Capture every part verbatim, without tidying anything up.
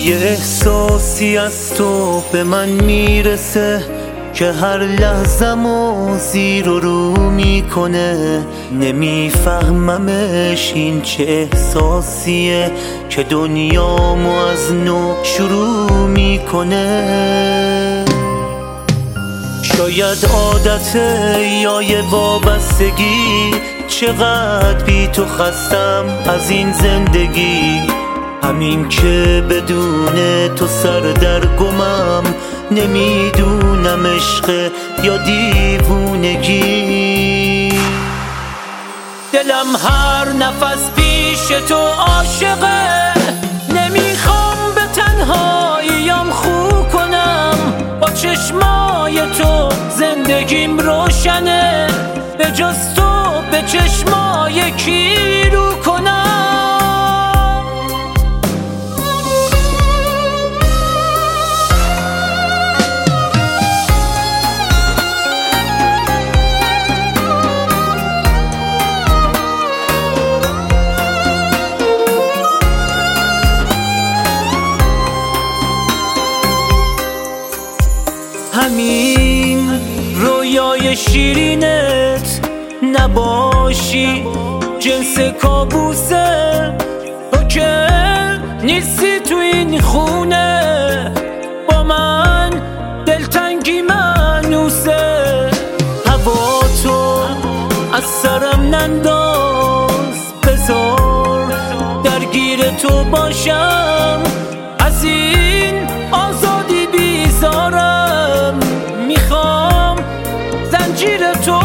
یه احساسی از تو به من میرسه که هر لحظه‌مو زیر و رو میکنه. نمیفهممش این چه احساسیه که دنیامو از نو شروع میکنه. شاید عادته یا یه وابستگی، چقدر بی تو خستم از این زندگی. همین که بدون تو سر در گمم، نمیدونم عشق یا دیوونگی. دلم هر نفس پیش تو عاشقه، نمیخوام به تنهاییم خو کنم. با چشمای تو زندگیم روشنه، به جز تو به چشمای کی رو کنم. همین رویای شیرینت نباشی جنس کابوسه، تو که نیستی تو این خونه. با من دلتنگی منوسه، هوا تو از سرم ننداز. بذار درگیر تو باشم، از این آزادی بیزارم. میخوام زنجیر تو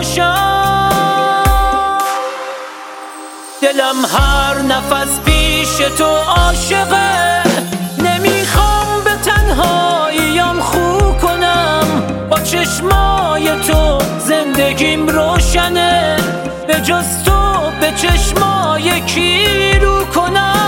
باشم. دلم هر نفس پیش تو عاشقه، نمیخوام به تنهاییم خو کنم. با چشمای تو زندگیم روشنه، به جز تو به چشمای کی رو کنم.